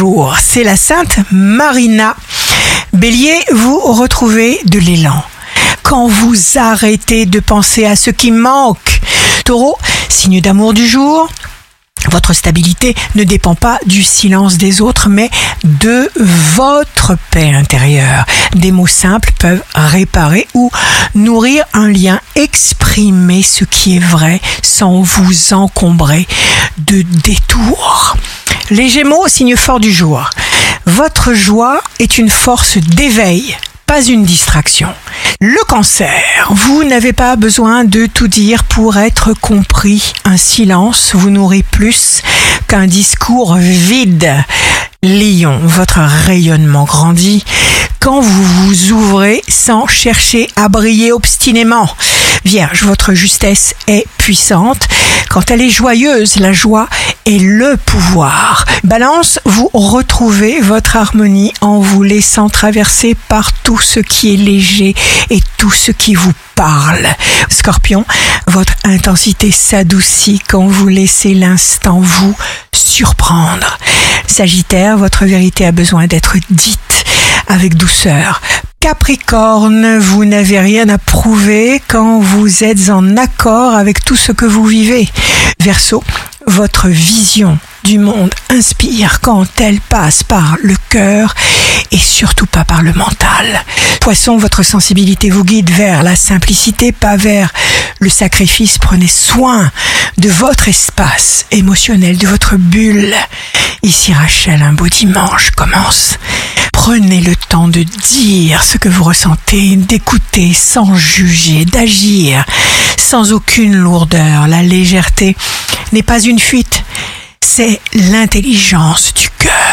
jour, c'est la Sainte Marina. Bélier, vous retrouvez de l'élan quand vous arrêtez de penser à ce qui manque. Taureau, signe d'amour du jour. Votre stabilité ne dépend pas du silence des autres, mais de votre paix intérieure. Des mots simples peuvent réparer ou nourrir un lien. Exprimez ce qui est vrai sans vous encombrer de détours. Les Gémeaux, signe fort du jour. Votre joie est une force d'éveil, pas une distraction. Le Cancer, vous n'avez pas besoin de tout dire pour être compris. Un silence vous nourrit plus qu'un discours vide. Lion, votre rayonnement grandit quand vous vous ouvrez sans chercher à briller obstinément. Vierge, votre justesse est puissante. Quand elle est joyeuse, la joie est le pouvoir. Balance, vous retrouvez votre harmonie en vous laissant traverser par tout ce qui est léger et tout ce qui vous parle. Scorpion, votre intensité s'adoucit quand vous laissez l'instant vous surprendre. Sagittaire, votre vérité a besoin d'être dite avec douceur. Capricorne, vous n'avez rien à prouver quand vous êtes en accord avec tout ce que vous vivez. Verseau, votre vision du monde inspire quand elle passe par le cœur et surtout pas par le mental. Poisson, votre sensibilité vous guide vers la simplicité, pas vers le sacrifice. Prenez soin de votre espace émotionnel, de votre bulle. Ici Rachel, un beau dimanche commence. Prenez le temps de dire ce que vous ressentez, d'écouter sans juger, d'agir sans aucune lourdeur. La légèreté n'est pas une fuite, c'est l'intelligence du cœur.